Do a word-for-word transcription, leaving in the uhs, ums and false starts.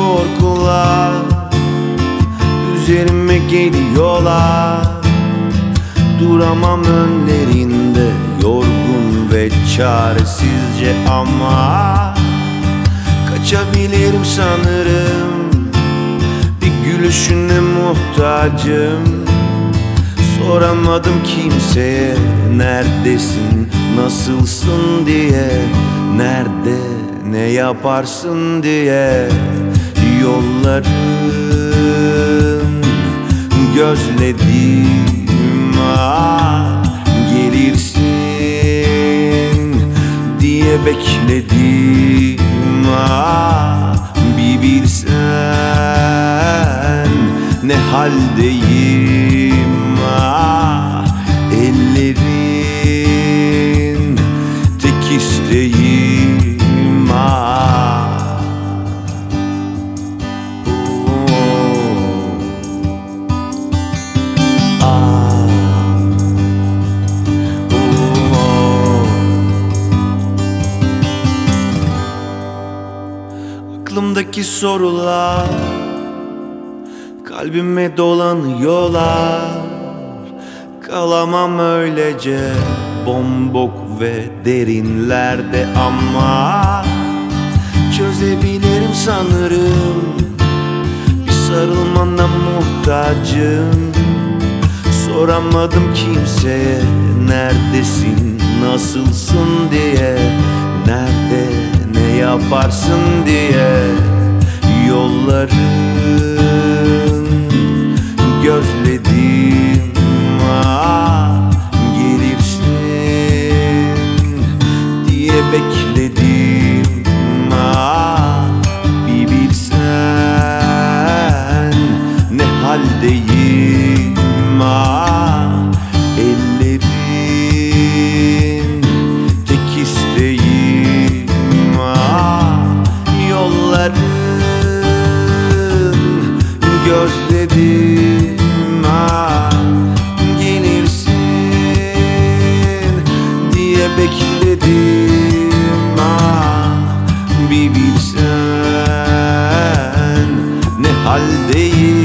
korkular üzerime geliyorlar. Duramam önlerinde, yorgun ve çaresizce, ama kaçabilirim sanırım. Bir gülüşüne muhtacım. Soramadım kimseye neredesin, nasılsın diye, nerede ne yaparsın diye. Yolların gözledim, ah, gelirsin diye bekledim, ah, bir bilsen ne haldeyim, ah, ellerin tek isteğim, ah. Aklımdaki sorular kalbime dolanıyorlar. Kalamam öylece bombok ve derinlerde, ama çözebilirim sanırım. Bir sarılmana muhtacım. Soramadım kimseye neredesin, nasılsın diye, nerede ne yaparsın diye. Yolların gözledim, ah, gelirsin diye bekledim, ah, bir bilsen ne haldeyim, ah, ellerin tek isteğim, ah, yolların gözledim, ah, gelirsin diye bekledim, ah, bir bilsen ne haldeyim.